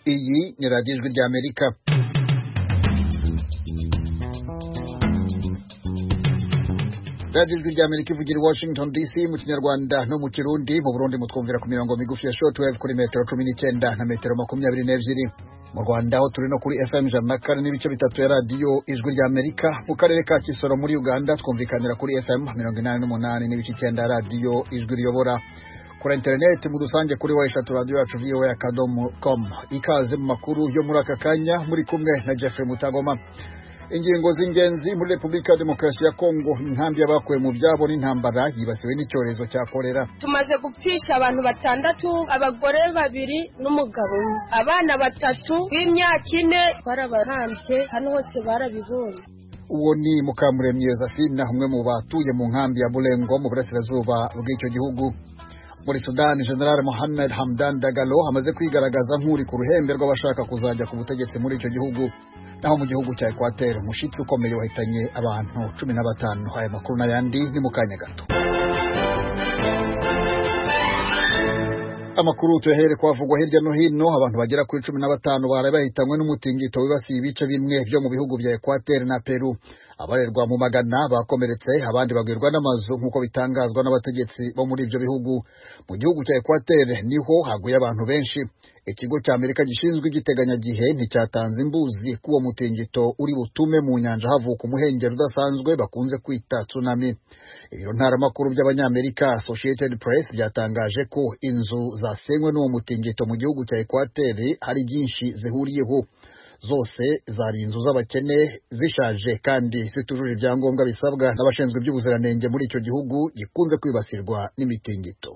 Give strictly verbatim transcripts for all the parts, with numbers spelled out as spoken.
Iyi ni radiyo ijwi ry'Amerika. radiyo ijwi ry'Amerika ivugira i Washington D C mu Kinyarwanda no mu Kirundi. Mu Burundi mutwumvira ku mirongo migufi ya shortwave kuri metero cumi n'icyenda na metero makumyabiri n'ebyiri. Mu Rwanda ho turi no kuri F M ijana na kane n'ibice bitatu ya radiyo ijwi ry'Amerika. Mu karere ka Kisoro muri Uganda twumvikanira kuri F M mirongo inani n'umunani n'ibice icyenda ya radiyo ijwi riyobora. Kuri internet mudusange kuri wa eshatu radio yacu v o a akadomo com. Ikaze mu makuru yo muri aka kanya, muri kumwe na Jeffrey Mutagoma. Ingingo z'ingenzi muri Republika ya Demokarasi ya Kongo, inkambi y'abakuwe mu byabo n'intambara yibasiwe n'icyorezo cya kolera. Tumaze gupfisha abantu batandatu, abagore babiri n'umugabo, abana batatu b'imyaka ine barabahambye, hano hose barabibonye. Uwo ni Mukamuremyi Josephine, umwe mu batuye mu nkambi ya Bulengo mu burasirazuba bw'icyo gihugu. Muri Sudan, General Mohamed Hamdan Dagalo amaze kwigaragaza nk'uri ku ruhembe rw'abashaka kuzajya ku butegetsi muri icyo gihugu. Naho mu gihugu cya Equateur, umushitsi ukomeye wahitanye abantu cumi na batanu. Aya makuru n'ayandi ni mu kanya gato. Amakuru tuyahere kwavugwa hirya no hino. Abantu bagera kuri cumi na batanu baraye bahitanywe n'umutingito wibasiye ibice bimwe byo mu bihugu bya Equateur na Peru. Abarerwa mu magana bakomeretse, abandi bagwirwa n'amazu nk'uko bitangazwa n'abategetsi bo muri ibyo bihugu. Mu gihugu cya Equateur niho haguye abantu benshi. Ikigo cya Amerika gishinzwe igiteganyagihe nticyatanze imbuzi k'uwo mutingito uri butume mu nyanja havuka umuhengeri udasanzwe bakunze kwita tsunami. Ibiro ntaramakuru by'Abanyamerika Associated Press byatangaje ko inzu zasenywe n'uwo mutingito mu gihugu cya Equateur hari byinshi zihuriyeho. Zose zari inzu z'abakene, zishaje kandi zitujuje ibyangombwa bisabwa n'abashinzwe iby'ubuziranenge muri icyo gihugu gikunze kwibasirwa n'imitingito.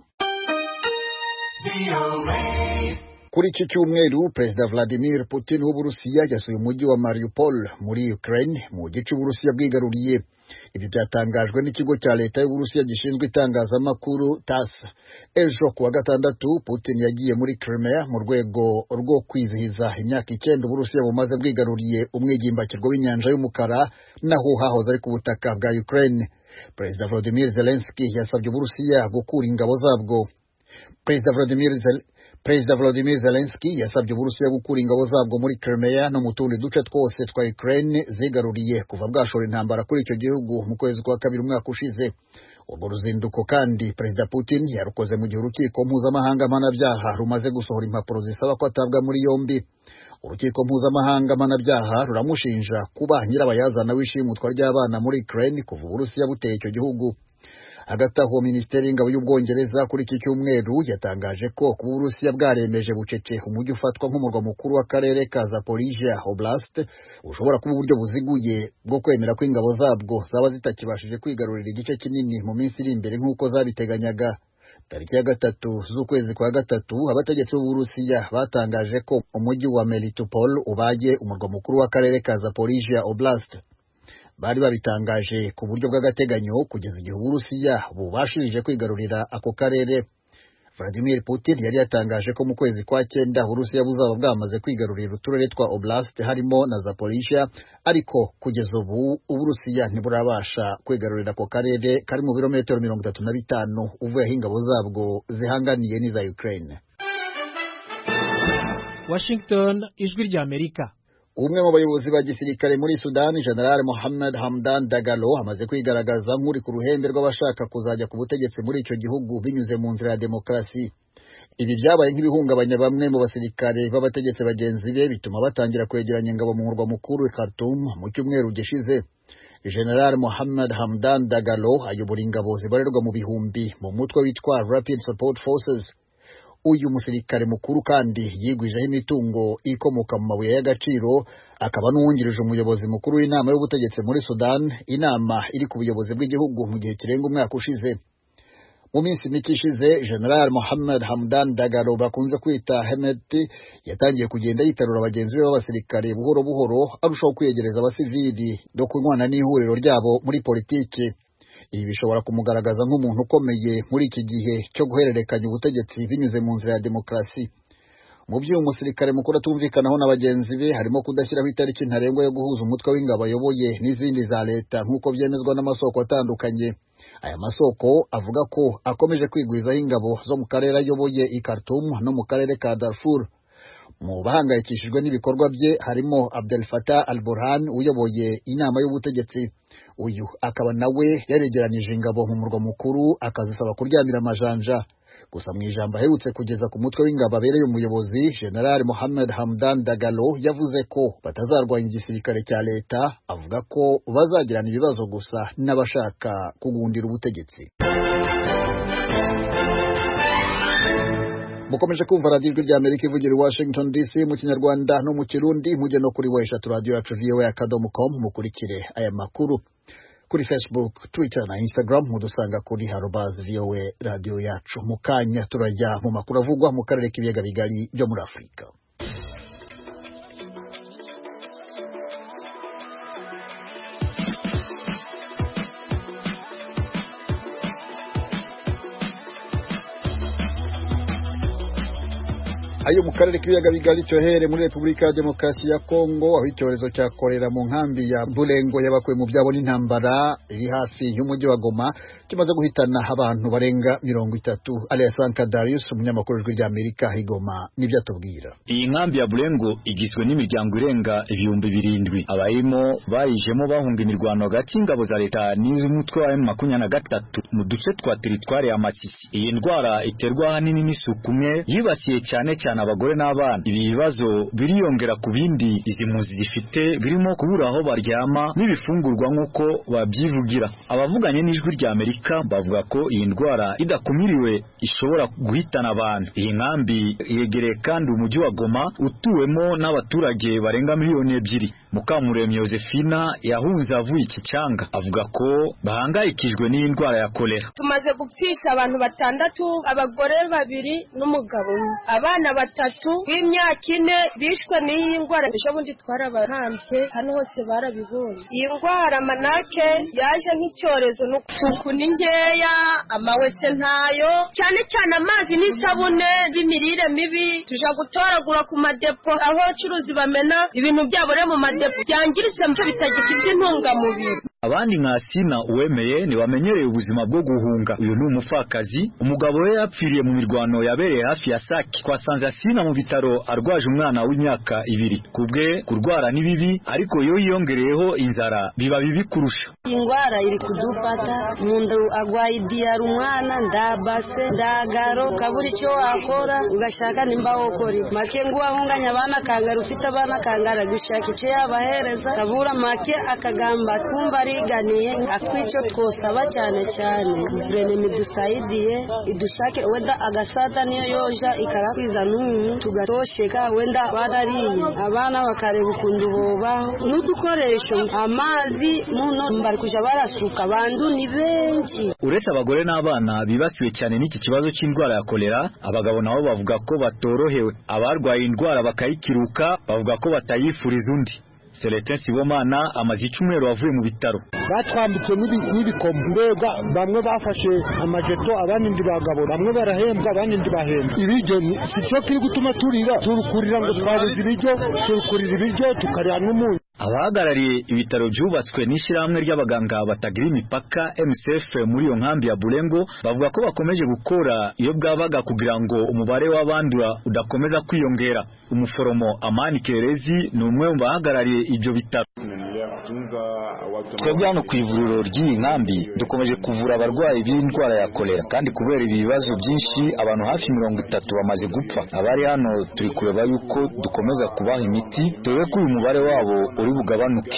Kuri iki cyumweru, Perezida Vladimir Putin w'Uburusiya yasuye umujyi wa Mariupol muri Ukraine, mu gice Uburusiya bwigaruriye. Ibi byatangajwe n'ikigo cya leta y'Uburusiya gishinzwe itangazamakuru T A S S. Ejo kuwa gatandatu, Putin yagiye muri Crimea mu rwego rwo kwizihiza imyaka icyenda Uburusiya bumaze bwigaruriye umwigimbakirwa w'inyanja y'umukara, naho hahoze ari ku butaka bwa Ukraine. Perezida Volodymyr Zelensky yasabye Uburusiya gukura ingabo zabwo. Perezida Volodymyr Zelensky Perezida Volodymyr Zelensky yasabye Uburusiya gukura ingabo zabwo muri Crimea no mu tundi duce twose twa Ukraine zigaruriye kuva bwashora intambara kuri icyo gihugu mu kwezi kwa kabiri umwaka ushize. Urwo ruzinduko kandi Perezida Putin yarukoze mu gihe urukiko mpuzamahanga mpanabyaha rumaze gusohora impapuro zisaba ko atabwa muri yombi. Urukiko mpuzamahanga mpanabyaha ruramushinja kuba nyirabayazana w'ishimutwa ry'abana muri Ukraine kuva Uburusiya buteye icyo gihugu. Hagati aho, Minisiteri y'Ingabo y'Ubwongereza kuri iki cyumweru yatangaje ko kuba Uburusiya bwaremeje bucece umujyi ufatwa nk'umurwa mukuru w'akarere ka Zaporizhia Oblast ushobora kuba uburyo buziguye bwo kwemera ko ingabo zabwo zaba zitakibashije kwigarurira igice kinini mu minsi iri imbere nk'uko zabiteganyaga. Tariki ya gatatu z'ukwezi kwa gatatu, abategetsi b'Uburusiya batangaje ko umujyi wa Melitopol ubaye umurwa mukuru w'akarere ka Zaporizhia Oblast. Bari babitangaje ku buryo bw'agateganyo kugeza igihe Uburusiya bubashije kwigarurira ako karere. Vladimir Putin yari yatangaje ko mu kwezi kwa cyenda Uburusiya buzaba bwamaze kwigarurira uturere twa Oblast harimo na Zaporizhia, ariko kugeza ubu Uburusiya ntiburabasha kwigarurira ako karere kari mu birometero mirongo itatu na bitanu uvuye aho ingabo zabwo zihanganiye n'iza Ukraine. Washington, ijwi ry'Amerika. Umwe mu bayobozi ba gisirikare muri Sudan, General Mohamed Hamdan Dagalo, amaze kwigaragaza nk'uri ku ruhembe rw'abashaka kuzajya ku butegetsi muri icyo gihugu binyuze mu nzira ya demokarasi. Ibi byabaye nk'ibihungabanya bamwe mu basirikare b'abategetsi bagenzi be, bituma batangira kwegeranya ingabo mu murwa mukuru Khartoum mu cyumweru gishize. General Mohamed Hamdan Dagalo ayobora ingabo zibarirwa mu bihumbi mu mutwe witwa Rapid Support Forces. Uyu musirikare mukuru kandi yigwijeho imitungo ikomoka mu mabuye y'agaciro, akaba n'uwungirije umuyobozi mukuru w'inama y'ubutegetsi muri Sudan, inama iri ku buyobozi bw'igihugu mu gihe kirenga umwaka ushize. Mu minsi mike ishize, General Mohamed Hamdan Dagalo bakunze kwita Hemedti yatangiye kugenda yitarura bagenzi be b'abasirikare buhoro buhoro, arushaho kwiyegereza abasivili no kunywana n'ihuriro ryabo muri politiki. Ibi bishobora kumugaragaza nk'umuntu ukomeye muri iki gihe cyo guhererekanya ubutegetsi binyuze mu nzira ya demokarasi. Mu by'uyu musirikare mukuru atumvikanaho na bagenzi be harimo kudashyiraho itariki ntarengwa yo guhuza umutwe w'ingabo ayoboye n'izindi za leta nk'uko byemezwa n'amasoko atandukanye. Aya masoko avuga ko akomeje kwigwizaho ingabo zo mu karere ayoboye i Khartoum no mu karere ka Darfur. Mu bahangayikishijwe n'ibikorwa bye harimo Abdel Fattah al-Burhan uyoboye inama y'ubutegetsi. Uyu akaba nawe yaregeranije ingabo mu murwa mukuru akazisaba kuryamira amajanja. Gusa mu ijambo aherutse kugeza ku mutwe w'ingabo abereye umuyobozi General Mohammed Hamdan Dagalo yavuze ko batazarwanya igisirikare cya leta, avuga ko bazagirana ibibazo gusa n'abashaka kugundira ubutegetsi. Mukomeje kumva radiyo ijwi ry'Amerika ivugira i Washington D C mu Kinyarwanda no mu Kirundi, mujye no kuri website radio yacu v o a akadomo com mukurikire aya makuru. Kuri Facebook, Twitter na Instagram mudusanga kuri arobase v o a radio yacu. Mu kanya turajya mu makuru avugwa mu karere k'ibiyaga bigari byo muri Afurika. Ayo mu karere k'ibiyaga bigari cyohere muri Repubulika ya Demokarasi ya Kongo, aho icyorezo cya kolera mu nkambi ya Bulengo yabakuwe mu byabo n'intambara iri hafi y'umujyi wa Goma kimaze guhitana abantu barenga mirongo itatu. Alessandra Darius, umunyamakuru w'ijwi ry'Amerika i Goma, nibyo atubwira. Iyi nkambi ya Bulengo igizwe n'imiryango irenga ibihumbi birindwi. Abayimo bayijemo bahunga imirwano hagati y'ingabo za leta n'iz'umutwe wa M makumyabiri na gatatu mu duce twa teritwari ya Masisi. Iyi ndwara iterwa ahanini n'isuku nke yibasiye cyane cyane abagore n'abana. Ibi bibazo biriyongera ku bindi izi mpunzi zifite, birimo kubura aho baryama n'ibifungurwa nk'uko babyivugira. Abavuganye n'ijwi rya Amerika bavuga ko iyi ndwara idakumiriwe ishobora guhitana abantu. Iyi nkambi yegereye kandi umujyi wa Goma utuwemo n'abaturage barenga miliyoni ebyiri. Mukamuremyi Josephina yahunze avuye iki cyanga avuga ko bahangayikijwe n'iyi ndwara ya kolera. Tumaze gupfisha abantu batandatu, abagore babiri n'umugabo umwe. Abana batatu b'imyaka ine bishwe n'iyi ndwara. Ejo bundi twarabahambye, hano hose barabibonye. Iyi ndwara manake yaje nk'icyorezo, n'ukusuku ni ngeya, amawese ntayo, cyane cyane amazi n'isabune n'imirire mibi. Tuja gutoragura ku madepo aho abacuruzi bamena ibintu byabo mu madepo byangiritse mu bitagifite intungamubiri. Abandi nka Sina uwemeye ni bamenyereye ubuzima bwo guhunga. Uyu ni umupfakazi, umugabo we yapfiriye mu mirwano yabereye hafi ya Saki. Twasanze Sina mu bitaro arwaje umwana w'imyaka ibiri. Kubwe kurwara ni bibi, ariko yo yiyongereyeho inzara biba bibi kurusha. Ingwara iri kudufata, mundu agwaye diara, umwana ndabase ndagaro kaburi icyo akora ugashaka nimba wokori make ngo ahunganya abana kangara, ufite abana kangara gushaka icyo yabahereza kabura make akagamba kumva ganiye. Atwico twosaba cyane cyane guverinoma idusaidiye, idushake wenda agasata niyo yoja ikarakwiza n'umu tugatosheka, wenda barariye abana bakareba ukundu bobaho n'udukoresho amazi muno mbari kuja barasuka bandu ni benshi. Uretse abagore n'abana bibasiwe cyane n'iki kibazo cy'indwara ya kolera, abagabo nabo bavuga ko batorohewe. Abarwaye indwara bakayikiruka bavuga ko batayifuriza undi. Celestin Sibomana amaze icyumweru avuye mu bitaro. Batwambitse n'ibikomo, mbega bamwe bafashe amajeto, abandi ndi bagabo, bamwe barahembwa abandi ndi bahembwa. Ibiryo cyo kiri gutuma turira, turukurira ngo twabuze ibiryo, turukurira ibiryo tukarya n'umunyu. Abahagarariye ibitaro byubatswe n'ishyirahamwe ry'abaganga batagira imipaka M S F muri iyo nkambi ya Bulengo bavuga ko bakomeje gukora iyo bwabaga kugira ngo umubare w'abandura udakomeza kwiyongera. Umuforomo Amani Kerezi ni umwe mu bahagarariye ibyo bitaro. Twebwe hano ku ivuriro ry'iyi nkambi dukomeje kuvura abarwayi b'indwara ya kolera, kandi kubera ibibazo byinshi abantu hafi mirongo itatu bamaze gupfa. Abari hano turi kureba yuko dukomeza kubaha imiti dore ko uyu mubare wabo uri bugabanuke.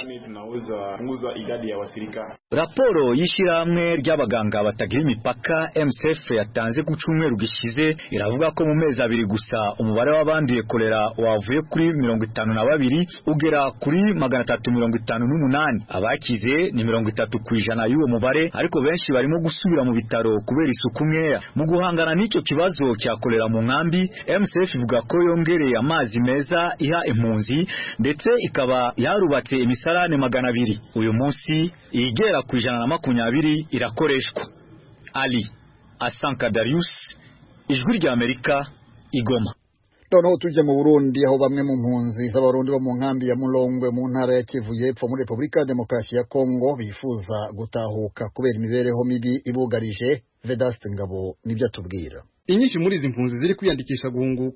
Raporo y'ishyirahamwe ry'abaganga batagira imipaka M S F yatanze ku cyumweru gishize iravuga ko mu mezi abiri gusa umubare w'abanduye kolera wavuye kuri mirongo itanu na babiri ugera kuri magana atatu mirongo itanu n'umunani. Abakize ni mirongo itatu ku ijana y'uwo mubare, ariko benshi barimo gusubira mu bitaro kubera isuku nkeya. Mu guhangana n'icyo kibazo cya kolera mu nkambi, M S F ivuga ko yongereye amazi meza iha impunzi ndetse ikaba yarubatse imisarane magana abiri. Uyu munsi igera ku ijana na makumyabiri irakoreshwa. Ali Asanka Darius, ijwi rya Amerika, Igoma. Noneho tujya mu Burundi, aho bamwe mu mpunzi z'abarundi bo mu nkambi ya Mulongwe mu ntara ya Kivu y'Epfo muri Repubulika ya Demokarasi ya Kongo bifuza gutahuka kubera imibereho mibi ibugarije. Vedaste Ngabo nibyo atubwira. Inyinshi muri izi mpunzi ziri kwiyandikisha guhunguka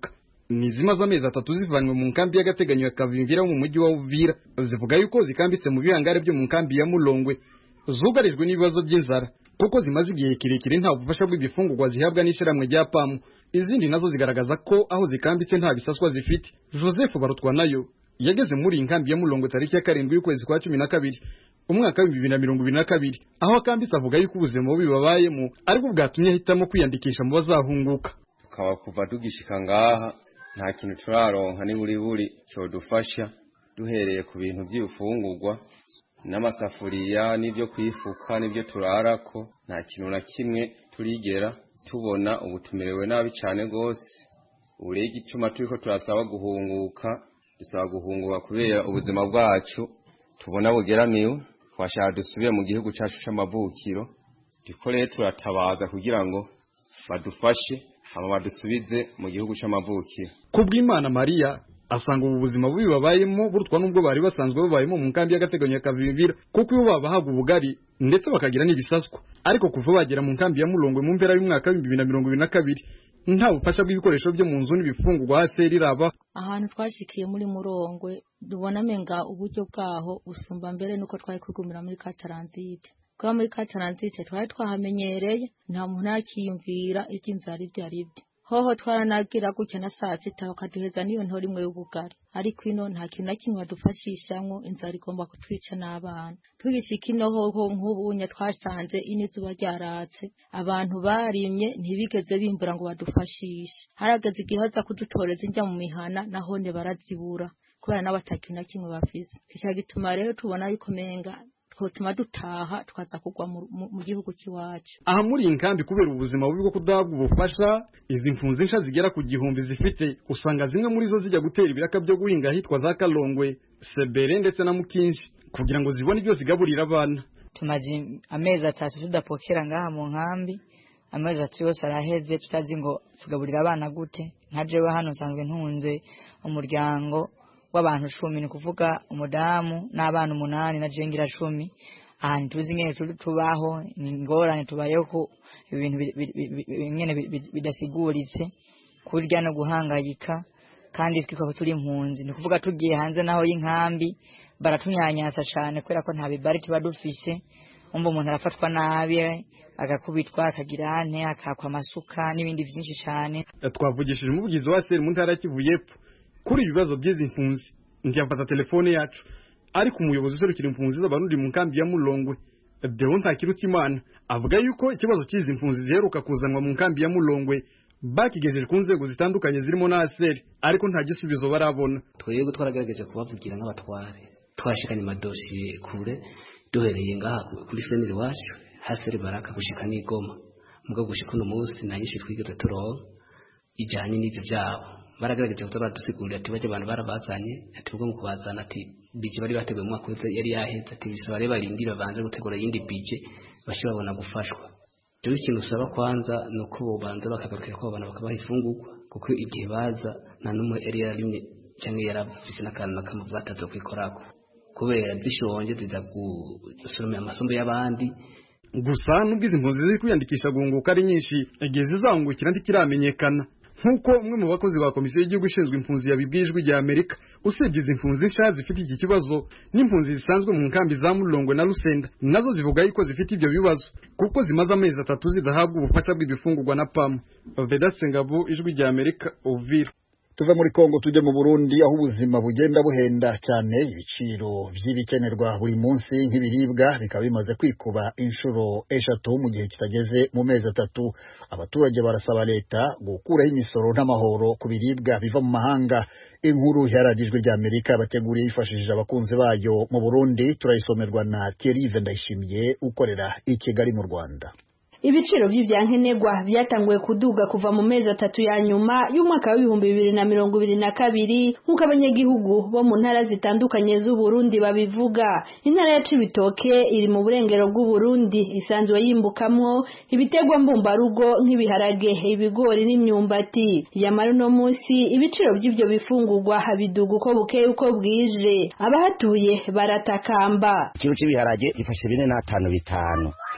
ni zimaze amezi atatu zivanywe mu nkambi y'agateganyo ya Kavimvira mu mujyi wa Uvira. Zivuga yuko zikambitse mu bihangare byo mu nkambi ya Mulongwe zugarijwe n'ibibazo by'inzara kuko zimaze igihe kirekire nta bufasha bw'ibifungurwa zihabwa n'ishyirahamwe rya PAM. Izindi nazo zigaragaza ko aho zikambitse nta bisaswa zifite. Joseph Barutwanayo yageze muri inkambi ya Mulongwe tariki ya karindwi y'ukwezi kwa cumi na kabiri umwaka wa bibiri na mirongo ibiri na kabiri, aho akambitse avuga yuko ubuzima bubi babayemo ariko bwatumye ahitamo kwiyandikisha mu bazahunguka. Tukaba kuva tugishika ngaha nta kintu turaronka ni buri buri cyo dufasha, duhereye ku bintu by'ifungurwa n'amasafuriya n'ibyo kwifuka n'ibyo turarako, nta kintu na kimwe turigera tubona. Ubu tumerewe nabi cyane gose. Urege icuma turiko turasaba guhunguka, dusaba guhunguka kubera ubuzima bwacu tubona bugeramiwe. Twashaka dusubire mu gihugu cyacu c'amavukiro, dukore turatabaza kugira ngo badufashe hama badusubize mu gihugu c'amavukiro. Kubw'Imana Maria asanga ubu buzima bubi babayemo burutwa nubwo bari basanzwe babayemo mu nkambi y'agateganyo ya Kavimvira, kuko iyo babahaga ubugari ndetse bakagira n'ibisaswa. Ariko kuva bagera mu nkambi ya Mulongwe mu mpera y'umwaka wa bibiri na mirongo ibiri na kabiri nta bufasha bw'ibikoresho byo mu nzu n'ibifungurwa hasi riraba. Ahantu twashikiye muri Mulongwe dubona menga uburyo bwaho usumba mbere nuko twari kwigumira muri Kataranzite. Kwa muri Kataranzite twari twahamenyereye, nta muntu akiyumvira icy'inzara ibyo aribyo. Hoho twaranagira gutya na saa sita bakaduheza niyo ntori imwe y'ubugari, ariko ino nta kintu na kimwe badufashishamwo. Inzara igomba kutwica n'abana. Tugishika ino hoho nk'ubunya twasanze inizuba ryaratse, abantu barimye ntibigeze bimbura ngo badufashishe. Harageze igihe haza kudutoreza injya mu mihana nahone barazibura kubera n'abatakintu na kimwe bafise. Kica gituma rero tubona yuko menga twotuma dutaha twaza kugwa mu gihugu kiwacu. Aha muri inkambi kubera ubuzima bubi bwo kudahabwa ubufasha, izi mfunzi nsha zigera ku gihumbi zifite, usanga zimwe muri zo zijya gutera ibiraka byo guhinga hitwa za Kalongwe, Sebere ndetse na Mukinshi kugira ngo zibone ibyo zigaburira abana. Tumaze amezi atatu tudapokera ngaha mu nkambi, amezi atatu yose araheze tutazi ngo tugaburira abana gute. Nka jewe hano sanzwe ntunze umuryango w'abantu cumi, ni kuvuga umudamu n'abana umunani na jengira cumi. Ahantu tuzi nyene tubaho ni ngorane, tubayeho ko ibintu nyene bidasiguritse, kurya no guhangayika, kandi twikaba turi impunzi. Ni kuvuga tugiye hanze naho y'inkambi baratunyanyasa cyane kubera ko nta bibari tuba dufise. Umva umuntu arafatwa nabi, agakubitwa, akagira ane, akakwa amasuka n'ibindi byinshi cyane. Twavugishije umuvugizi wa S R mu ntara ya Kivu y'Epfo kuri ibibazo by'izi impunzi, ndiyafata telefone yacu, ariko umuyobozi userukira impunzi z'abarundi mu nkambi ya Mulongwe Deo Ntakirutimana avuga yuko ikibazo cy'izi impunzi ziheruka kuzanwa mu nkambi ya Mulongwe bakigejeje ku nzego zitandukanye zirimo na S R, ariko nta gisubizo barabona. Twebwe twaragerageje kubavugira nk'abatware, twashikanye amadosiye kure, duhereye ngaha kuri seneri wacu hasere baraka gushika n'Igoma, mugo gushika no munsi nta nyinshi twigeze turonka ijanye n'ivyo byabo. Baragerageje kuzabadusigurira ati baje abantu barabazanye, ati ubwo mu kubazana ati bije bari bateguye mu mwaka wese yari yaheze, ati bisaba rero barindira banze gutegura yindi bije bashobora gufashwa. Cyo ikintu usaba kwanza nuko bobanza bakagarukira ko abantu bakabaha ifungurwa, kuko igihe baza nta numwe yari yarimye cyangwa yarafise n'akantu kamavuga atazo kwikorako kubera zishonje ziza gusoromera amasombe y'abandi. Gusa n'ubwizi impunzi ziri kwiyandikisha guhunguka ari nyinshi, igihe zizahungukira ntikiramenyekana. Nkuko umwe mu bakozi ba komisiyo y'igihugu ishinzwe impunzi yabibwijwe rya Amerika, usibye izi impunzi nsha zifite iki kibazo n'impunzi zisanzwe mu nkambi za Mulongwe na Lusenda nazo zivuga yuko zifite ibyo bibazo kuko zimaze amezi atatu zidahabwa ubufasha bw'ibifungurwa na PAM. Vedatse Ngabo, ijwi rya Amerika, Uvira. Tuve muri Kongo tujye mu Burundi, aho ubuzima bugenda buhenda cyane. Ibiciro by'ibikenerwa buri munsi nk'ibiribwa bikaba bimaze kwikuba inshuro eshatu mu gihe kitageze mu mezi atatu. Abaturage barasaba leta gukuraho imisoro n'amahoro ku biribwa biva mu mahanga. Inkuru yaragijwe rya Amerika bateguriye yifashishije abakunzi bayo mu Burundi, turayisomerwa na Thierry Vendayishimiye ukorera i Kigali mu Rwanda. Ibiciro by'ibyankenerwa byatanguye kuduga kuva mu mezi atatu ya nyuma y'umwaka wa ibihumbi bibiri na mirongo ibiri na kabiri nk'uko abanyagihugu bo mu ntara zitandukanye z'u Burundi babivuga. Intara ya Cibitoke iri mu burengero bw'u Burundi, isanzwe yimbukamwo ibitegwa mbumbarugo nk'ibiharage, ibigori n'imyumbati. Yamara no munsi ibiciro by'ibyo bifungurwa habiduga uko bukeye uko bwije, abahatuye baratakamba. Ikiro cy'ibiharage gifashe bine na tanu bitanu,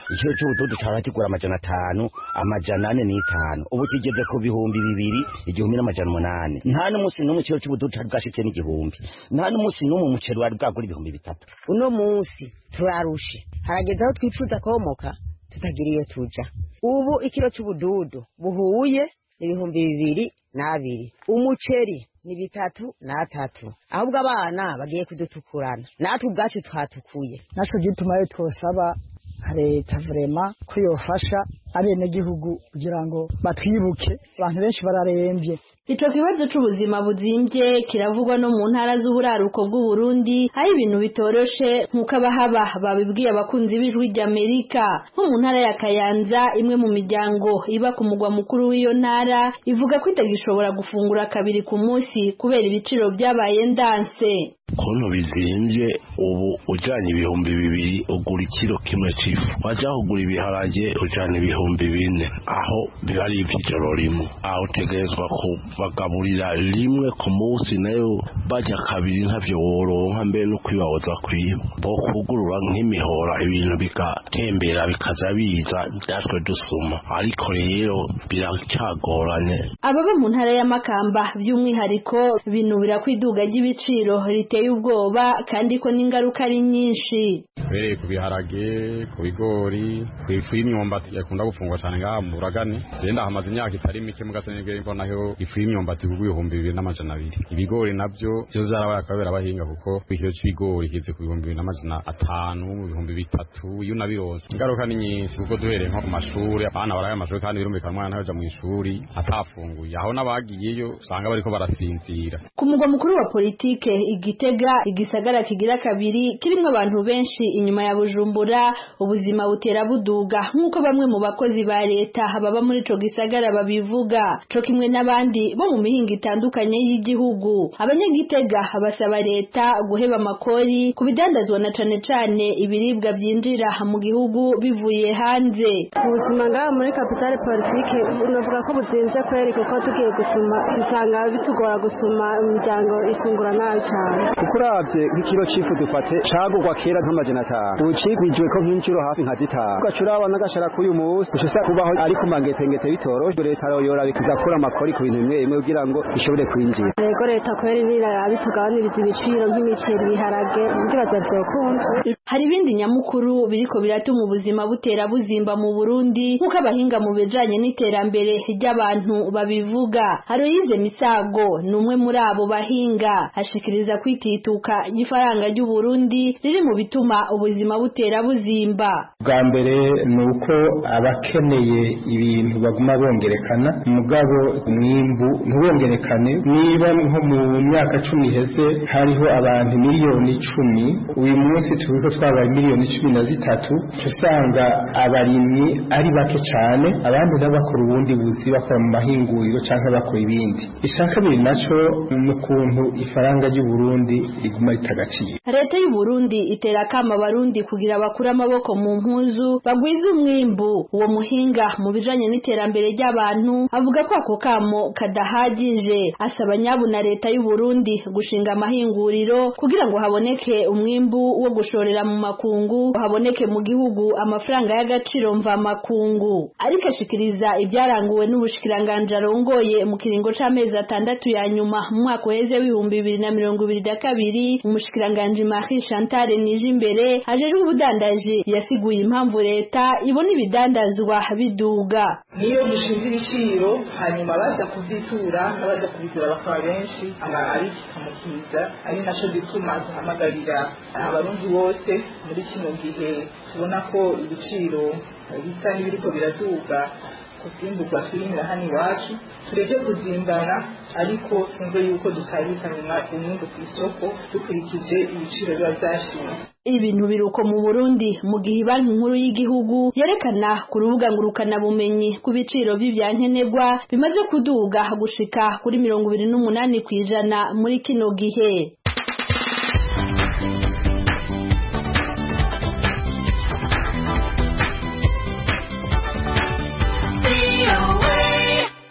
ikiro cy'ubududu cyaba kigura amajana atanu amajana ane n'itanu ubu kigeze ku bihumbi bibiri igihumbi n'amajana umunani nta n'umunsi n'umwe ikiro cy'ubududu cyari bwashitse n'igihumbi nta n'umunsi n'umwe umuceri wari bwagura ibihumbi bitatu uno munsi turarushe harageze aho twifuza komoka tutagira iyo tuja ubu ikiro cy'ubududu buhuye ibihumbi bibiri n'abiri umuceri ni bitatu n'atatu ahubwo abana bagiye kudutukurana natwe ubwacu twatukuye natwe gituma yo twosaba leta vrema ko yofasha abenegihugu kugira ngo batwibuke abantu benshi bararembye. Ico kibazo c'ubuzima buzimvye kiravugwa no mu ntara z'uburaruko bw'u Burundi aho ibintu bitoroshe nkuko abahaba babibwiye abakunzi b'ijwi ry'Amerika nko mu ntara ya Kayanza imwe mu miryango iba ku mugwa mukuru w'iyo ntara ivuga ko itagishobora gufungura kabiri ku munsi kubera ibiciro byabaye ndanse. Kono bizimvye ubu ujanye ibihumbi bibiri ugura ikiro kimwe c'ifu waja kugura ibiharage ujana ibihumbi bine aho bibari ivy'ijoro rimwe aho utegerezwa kubagaburira rimwe ku munsi nayo baja kabiri ntavyo woronka mbe no kwibahoza kwiba bo kugurura nk'imihora ibintu bigatembera bikaza biza natwe dusuma ariko rero biracagoranye. Ababa mu ntara ya Makamba by'umwihariko binubira kwiduga ry'ibiciro riteye ubwoba kandi ko n'ingaruka ari nyinshi. Bere ku biharage ku bigori ku ifu y'imyumbati yakunda gufungwa cyane ngaha mu Buragane genda hamaze imyaka itari mike mu gasenege mbona naho ifu y'imyumbati ku bihumbi bibiri n'amajana abiri ibigori nabyo byo byarabaye akabera abahinga kuko ikiro cy'ibigori kize ku bihumbi bibiri n'amajana atanu mu bihumbi bitatu iyo nabirose ingaruka ni nyinshi kuko duhereye nko ku mashuri abana baraye amashuri kandi birumvikana umwana nawe mu ishuri atafunguye aho nabagiyeyo usanga bariko barasinzira. Ku mugwa mukuru wa politike Igitega igisagara kigira kabiri kirimo abantu benshi inyuma ya Bujumbura ubuzima butera buduga nkuko bamwe mu bakozi ba leta baba muri ico gisagara babivuga co kimwe n'abandi bo mu mihinga itandukanye y'igihugu. Abanyagitega basaba leta guheba amakori ku bidandazwa na cane cane ibiribwa byinjira mu gihugu bivuye hanze. Ubuzima ngaha muri capitale politike unavuga ko buzinze kweri kuko tugiye gusuma bisanga bitugora gusuma imiryango ifungura nabi cyane. Ukuravye nk'ikiro c'ifu dufate cagurwa kera nk'amajana atanu ucigwijwe ko nk'inshuro hafi nka zitanu ugacuraba n'agashara k'uyu munsi ushobora kubaho ariko mangetengete bitoroshe leta yoyora bikizakura amakori ku bintu bimwe bimwe kugira ngo ishobore kwinjira. Yego leta kweri birabitugabaniriza ibiciro nk'imiceri biharage ndibaza vyokunda. Hari ibindi nyamukuru biriko biratuma ubuzima butera buzimba mu Burundi nkuko abahinga mu bijanye n'iterambere ry'abantu babivuga. Haroyize Misago numwe muri abo bahinga ashikiriza kwitituka ifaranga ry'u Burundi riri mu bituma ubuzima butera buzimba. Bwa mbere nuko abakeneye ibintu baguma bongerekana mugabo umwimbu ntubongerekane. Niba nko mu myaka cumi heze hariho abantu miliyoni icumi uyu munsi turiko twabaye miliyoni cumi na zitatu usanga abarimyi ari bake cyane abandi n'abakora ubundi buzi bakora mu mahinguriro canke bakora ibindi. Ishaka biri naco n'ukuntu ifaranga ry'u Burundi riguma ritagaciro. Leta y'u Burundi itera kama abarundi kugira bakura amaboko mu mpuzu bagwiza umwimbu. Uwo muhinga mu bijanye n'iterambere ry'abantu avuga ko ako kamo kadahagije asaba nyabu na leta y'u Burundi gushinga amahinguriro kugira ngo haboneke umwimbu wo gushorera mu makungu haboneke mu gihugu amafaranga y'agaciro mva makungu. Ariko ashikiriza ibyaranguwe n'ubushikiranganje arongoye mu kiringo c'amezi atandatu ya nyuma mu mwaka uheze w'ibihumbi bibiri na mirongo ibiri na kabiri umushikiranganje Marie Chantal Nijimbere ajejwe ubudandaji yasiguye impamvu leta ibona ibidandazwa biduga. Niyo gishinze ibiciro hanyuma baza kuzitura n'abaza kubitura bakaba benshi ari kamukiza ari naco gituma duhamagarira abarundi bose muri kino gihe tubona ko ibiciro bisa n'ibiriko biraduga kusimburwa twirimira hano iwacu tureke kuzimbana ariko twumve yuko dutabikanywa umwungu ku isoko dukurikije ibiciro biba vyashinzwe. Ibintu biruko mu Burundi mu gihe banki nkuru y'igihugu yerekana ku rubuga ngurukana bumenyi ku biciro by'ivyankenerwa bimaze kuduga gushika kuri mirongo ibiri n'umunani kwijana muri kino gihe.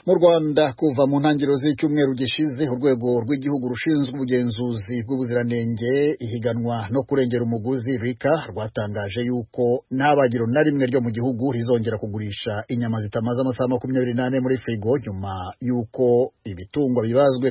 mu Rwanda kuva mu ntangiriro z'icyumweru gishize urwego rw'igihugu rushinzwe ubugenzuzi bw'ubuziranenge ihiganwa no kurengera umuguzi rika rwatangaje yuko nta bagiro na rimwe ryo mu gihugu rizongera kugurisha inyama zitamaze amasaha makumyabiri n'ane muri firigo nyuma yuko ibitungwa bibazwe.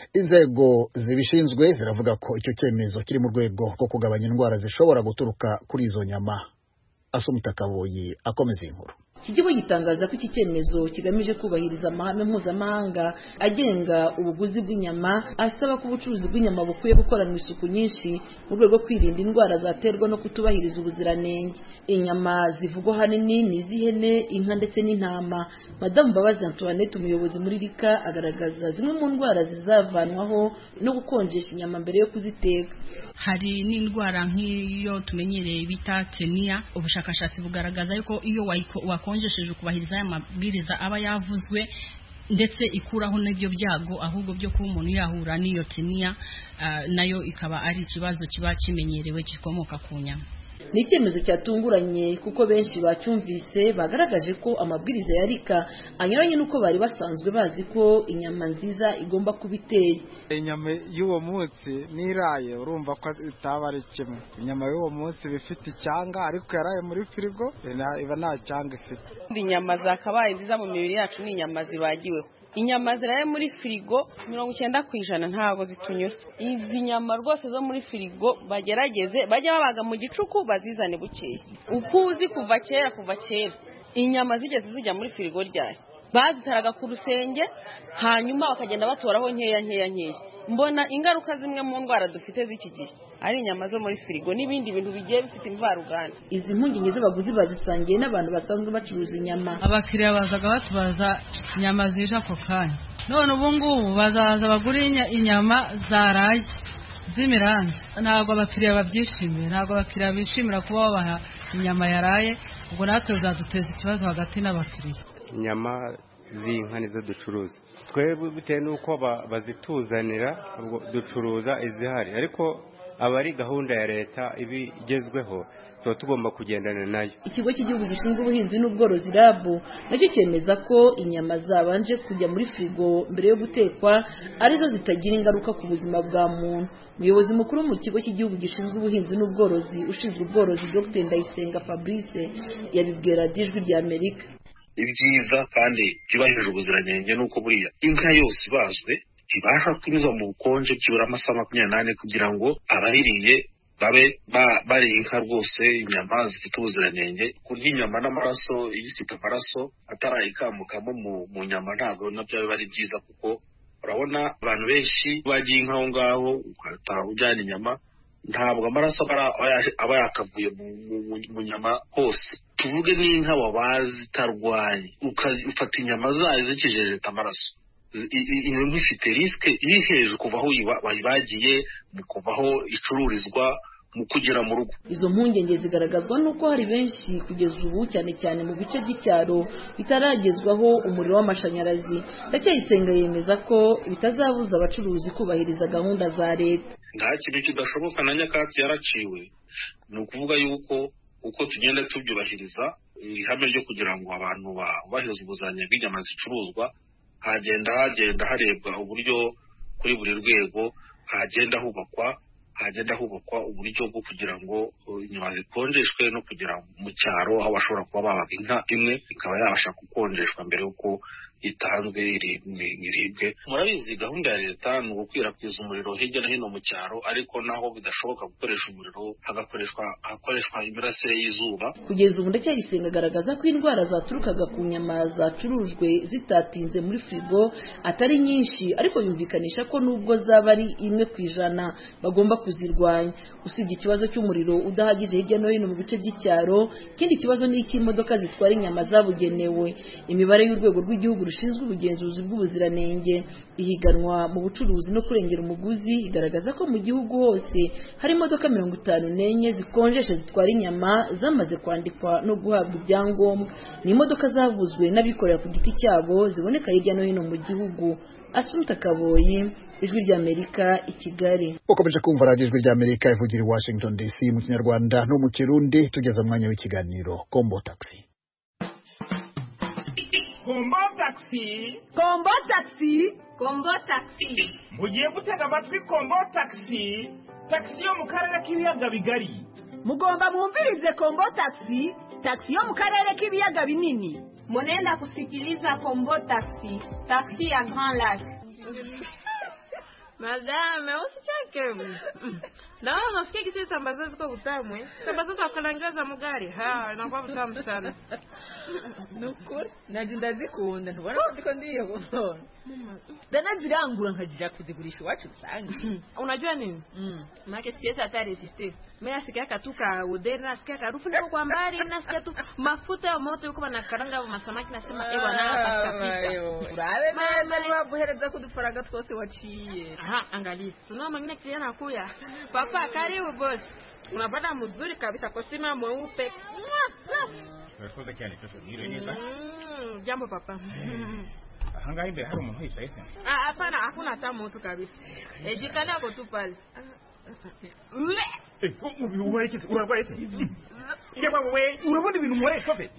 Inzego zibishinzwe ziravuga ko icyo cyemezo kiri mu rwego rwo kugabanya indwara zishobora guturuka kuri izo nyama. Asumta Kaboyi akomeza inkuru. Iki kigo gitangaza ko iki cyemezo kigamije kubahiriza amahame mpuzamahanga agenga ubuguzi bw'inyama, asaba ko ubucuruzi bw'inyama bukwiye gukoranwa isuku nyinshi mu rwego rwo kwirinda indwara zaterwa no kutubahiriza ubuziranenge. Inyama zivugwa hanini ni iz'ihene, inka ndetse n'intama. Madamu Mbabazi Antoinette, umuyobozi muri rika, agaragaza zimwe mu ndwara zizavanwaho no gukonjesha inyama mbere yo kuziteka. Hari n'indwara nk'iyo tumenyereye bita tenia. Ubushakashatsi bugaragaza yuko iyo wako konjesheje kubahiriza aya mabwiriza aba yavuzwe ndetse ikuraho n'ibyo byago ahubwo byo kuba umuntu yahura n'iyo tenia, uh, nayo ikaba ari ikibazo kiba kimenyerewe gikomoka ku nyama. Ni icyemezo cyatunguranye kuko benshi bacyumvise bagaragaje ko amabwiriza ya rika anyuranye nuko bari basanzwe bazi ko inyama nziza igomba kuba iteye. Inyama y'uwo munsi niraye urumva ko itaba ari kimwe. Inyama y'uwo munsi bifite icyanga ariko yaraye muri firigo iba nta cyanga ifite. Inyama zakabaye nziza mu mibiri yacu ni inyama zibagiweho. Inyama ziraye muri firigo mirongo icyenda ku ijana ntago zitunyura. Izi nyama rwose zo muri firigo bagerageze bajya babaga mu gicuku bazizane bukeye. Ukuzi kuva kera kuva kera inyama zigeze zijya muri firigo ryayo bazitaraga ku rusenge hanyuma bakagenda batoraho nkeya nkeya nkeya. Mbona ingaruka zimwe mu ndwara dufite z'iki gihe ari inyama zo muri firigo n'ibindi bintu bigiye bifite imvaruganda. Izi mpungenge z'abaguzi bazisangiye n'abantu basanzwe bacuruza inyama. Abakiriya bazaga batubaza inyama zije ako kanya, none ubu ngubu bazaza bagura inyama zaraye z'imiranzi. Ntabwo abakiriya babyishimiye, ntabwo abakiriya bishimira kuba babaha inyama yaraye, ubwo natwe bizaduteza ikibazo hagati n'abakiriya. Inyama z'inka nizo ducuruza, twebwe bitewe n'uko bazituzanira ducuruza izihari, ariko abari gahunda ya leta ibigezweho tuba tugomba kugendana nayo. Ikigo cy'igihugu gishinzwe ubuhinzi n'ubworozi R A B nacyo cyemeza ko inyama zabanje kujya muri firigo mbere yo gutekwa arizo zitagira ingaruka ku buzima bwa muntu. Umuyobozi mukuru mu kigo cy'igihugu gishinzwe ubuhinzi n'ubworozi ushinzwe ubworozi Dr Ndayisenga Fabrice yabibwira Ijwi rya Amerika. Ibyiza kandi byubahirije ubuziranenge nuko buriya inka yose ibazwe ibasha kunyuzwa mu bukonje byibura amasaha makumyabiri n'ane kugira ngo abayiriye babe bari inka rwose inyama zifite ubuziranenge. Kurya inyama n'amaraso igifite amaraso atarayikamukamo mu nyama ntabwo nabyo biba ari byiza, kuko urabona abantu benshi bagiye inka aho ngaho ugataha ujyana inyama ntabwo amaraso aba yakavuye mu nyama hose. Tuvuge n'inka wabazi itarwaye ufata inyama zayo zikijejeta amaraso, iyo nk'ifite risike iri hejuru kuva aho wayibagiye mu kuva aho icururizwa mu kugera mu rugo. Izo mpungenge zigaragazwa nuko hari benshi kugeza ubu cyane cyane mu bice by'icyaro bitaragezwaho umuriro w'amashanyarazi. Ndacyayisenga yemeza ko bitazabuza abacuruzi kubahiriza gahunda za leta. Nta kintu kidashoboka na nyakatsi yaraciwe, ni ukuvuga yuko uko tugenda tubyubahiriza ihame ryo kugira ngo abantu bahirize ubuziranenge bw'inyama zicuruzwa, hagenda hagenda harebwa uburyo kuri buri rwego hagenda hubakwa hagenda hubakwa uburyo bwo kugira ngo inyama zikonjeshwe no kugira mu cyaro aho bashobora kuba babaga inka imwe ikaba yabasha gukonjeshwa mbere yuko itanzwe iribwe. Murabizi gahunda ya leta ni ugukwirakwiza umuriro hirya no hino mu cyaro, ariko naho bidashoboka gukoresha umuriro hagakoreshwa hakoreshwa imirasire y'izuba. Kugeza ubu Ndacyayisenga agaragaza ko indwara zaturukaga ku nyama zacurujwe zitatinze muri firigo atari nyinshi, ariko yumvikanisha ko nubwo zaba ari imwe ku ijana bagomba kuzirwanya. Usibye ikibazo cy'umuriro udahagije hirya no hino mu bice by'icyaro, ikindi kibazo ni icy'imodoka zitwara inyama zabugenewe. Imibare y'urwego rw'igihugu rushinzwe ubugenzuzi bw'ubuziranenge ihiganwa mu bucuruzi no kurengera umuguzi igaragaza ko mu gihugu hose hari imodoka mirongo itanu n'enye zikonjesha zitwara inyama zamaze kwandikwa no guhabwa ibyangombwa. Ni imodoka zavuzwe n'abikorera ku giti cyabo ziboneka hirya no hino mu gihugu. Asumta Kaboyi, Ijwi rya Amerika, i Kigali. Ukomeje kumva radio Ijwi rya Amerika ivugira i Washington D C mu Kinyarwanda no mu Kirundi. Tugeze mu mwanya w'ikiganiro Kombo Taxi. Kombo taxi. Kombo taxi. Kombo taxi. Mugiye gutega amatwi Kombo taxi. Taxi yo mu karere k'ibiyaga bigari. Mugomba mwumvirize Kombo taxi. Taxi yo mu karere k'ibiyaga binini. Munenda kusikiliza Kombo taxi. Taxi ya Grand Lac. Madame, usicheke. Naona unasikia kisi sambaza ziko utamu eh? Sambaza za kulangaza mugari. Ha, inakuwa utamu sana. Nukuri, najinda zikunda. Ntubona ko ziko ndiyo gusona. Dana zirangura nkajira kuzigurisha iwacu rusange. Unajua nini? Mm. Maana siwezi hata resiste. Mimi nasikia katuka udeni, nasikia harufu ndio kwa mbali, nasikia tu mafuta ya moto yuko na karanga masamaki nasema eh bwana hapa pita. Urabe mama wabuhereza kudufaraga twose waciye. Aha, angalia. Tunaona mwingine kijana kuya. Papa karibu boss. Unapata mzuri kabisa kostima mweupe. Wewe cyane cyo dire neza. Mm, jambo papa. Hanga imbere hari umuntu wicaye se. Ah, hapana, hakuna hata mtu kabisa. Eh, jikana hapo tu pale. Eh, uwe iki urarwaye se? Ile kwa wewe urabona ibintu muri shofe.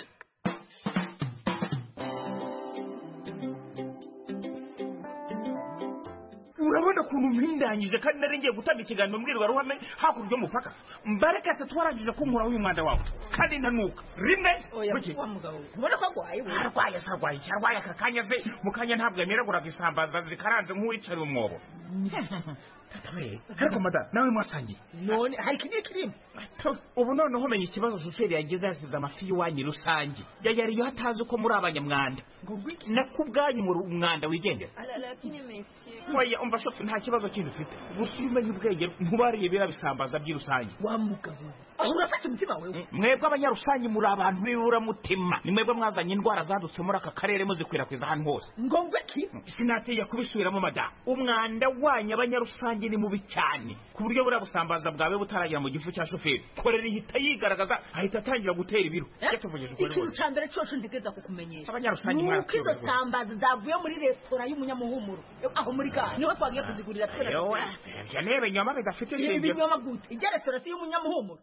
Urabona kuntu mpindanyije kandi narengeye gutanga ikiganiro mbwirwa ruhame hakurya umupaka. Mbareka atwarangije kunkura uyu mwanda wawe. Kandi ntanuka. Rimwe kuki? Ubona ko gwaye we. Arwaye sarwaye cyarwaye akakanya se mukanya ntabwo yemeragura isambaza zikaranze nk'uwicari umwobo. Tatawe. Ariko mada nawe mwasangiye. None hari kindi kirimo. Ubu none homenye ikibazo shoferi yagize yasize amafi y'uwanyi rusange. Yari yo hatazi ko muri abanyamwanda. Ngo gwiki nakubwanyu mu umwanda wigendera. Lakini monsieur. Oya umva shofu nta kibazo kindi ufite. Gusumenye ubwenge ntubariye bira bisambaza by'irusange. Wa mugabo. Aho urafashe umutima wewe. Mwebwe abanyarusange muri abantu bibura mutima. Ni mwebwe mwazanye indwara zadutse muri aka karere muzikwirakwiza ahantu hose. Ngongwe ki? Sinatiye kubisubiramo mada. Umwanda wanyu abanyarusange ni mubi cyane. Ku buryo bura busambaza bwawe butaragira mu gifu cya shoferi. Korera ihita yigaragaza ahita atangira gutera ibiro. Ikintu cyambere cyose ndigeza kukumenyesha. Abanyarusange mwana. Kizo sambaza zavuye muri restaurant y'umunyamuhumuro. Aho muri ka. Niho twagiye kuzigurira twera. Yo, yanebe nyama bidafite shingiro. Ibi nyama gute? Igere restaurant y'umunyamuhumuro.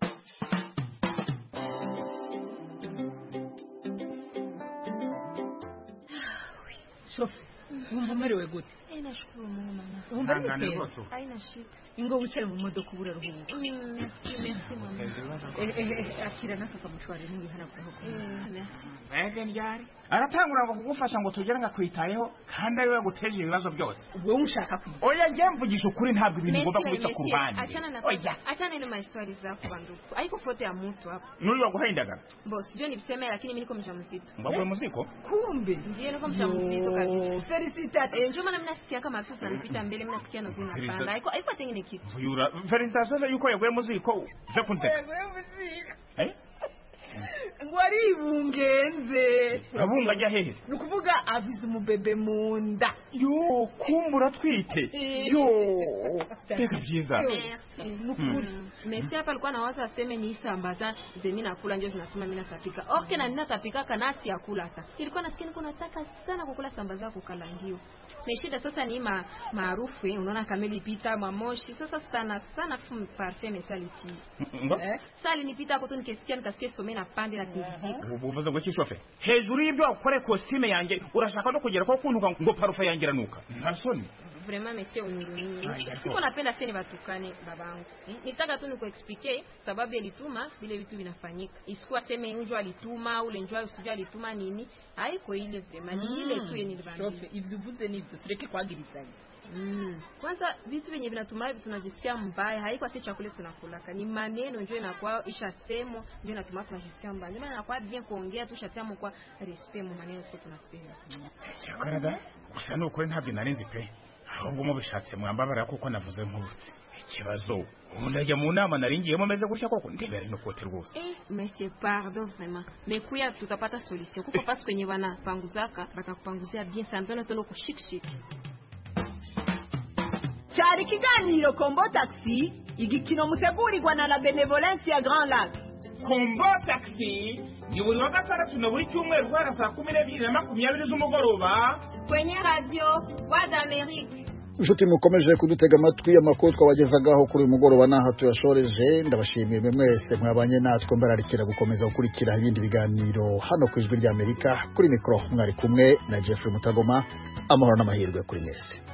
Shofi, wumva umerewe gute? Eh, nashukuru Mungu mama. Wumva ari rwose? Haina shida. Ingo wicaye mu modoka ubura ruhuka. Mm, merci, merci mama. Eh eh akira naka kamushwari n'ingi hana kuho. Mm, merci. Ege njari. Aratangura ngo kugufasha ngo tugere ngakwitayeho kandi ari we guteje ibibazo byose. Wewe ushaka kwi. Oya ngiye mvugisha ukuri ntabwo ibintu ngomba kubica ku ruhande. Achana na achana ile my stories zako banduku. Haiko foto ya mtu hapo. Nuri waguhaindaga. Boss, sio nipiseme lakini mimi niko mjamzito. Mbagwe muziko? Kumbe. Ndiye niko mjamzito kabisa. Felicitas. Eh, njoo maana mimi nasikia kama afisa anapita mbele, mimi nasikia nozina panda. Haiko haiko tengine kitu. Yura, Felicitas yuko yaguye muziko. Je kunseka. Yaguye muziko. Eh? Ngwari bungenze. Abunga ajya hehe? Nukuvuga avize umubebe munda. Yo, kumbura twite. Yo. Teka byiza. Nukuri. Messi hapa alikuwa anawaza aseme ni isambaza zemi nakula ndio zinatuma mimi natapika. Okay na ninatapika kanasi ya kula hata. Ilikuwa nasikia niko nataka sana kukula sambaza kukalangio. Na shida sasa ni ma maarufu eh, unaona kameli pita mamoshi. Sasa sana sana fum parfum mesaliti. Eh? Sali nipita hapo tu nikisikia nikasikia some na pande na tizika. Ubuvuze ngo kishofe. Hejuru y'ibyo akore costume yanjye urashaka no kugera ko kuntuka ngo parufa yangira nuka. Ntasoni. Vraiment monsieur uniruni. Siko napenda seni batukane babangu. Nitaka tu nikuexplique sababu ilituma vile vitu vinafanyika. Isikuwa sema njoo alituma ule njoo usijua alituma nini. Haiko ile vraiment ni ile tu yenye libandi. Shofe, ivyo vuze nivyo tureke kwagirizanya. Mm. Kwanza vitu venye vinatuma tunajisikia mbaya, haiko si chakula tunakulaka. Ni maneno njoo inakuwa ishasemo, njoo inatuma tunajisikia mbaya. Ndio maana inakuwa bien kuongea tu shatamu kwa respect mu maneno tu tunasema. Chakarada, kusana ukuri ntabwo narinzi pe. Ahubwo mu bishatse mwambabara kuko navuze nk'utse. Ikibazo unajya mu nama naringiyemo meze gutya koko ndebere no kote rwose. Eh, monsieur pardon vraiment. Mais kuya tutapata solution. Kuko parce kwenye bana panguzaka bakakupanguzia bien sana ndio tono kushikshik. Cyari kiganiro Kombo Taxi, igikino mutegurirwa na la Benevolence ya Grand Lac. Kombo Taxi ni buri wa gatandatu na buri cyumweru guhera saa kumi n'ebyiri na makumyabiri z'umugoroba kwenye radio Voix d'Amérique. inshuti mukomeje kudutega amatwi amakuru twabagezagaho kuri uyu mugoroba n'aha tuyashoreje ndabashimiye mwese mwabanye natwe mbararikira gukomeza gukurikira ibindi biganiro hano ku ijwi ry'Amerika kuri mikoro mwari kumwe na Jeffrey Mutagoma amahoro n'amahirwe kuri mwese.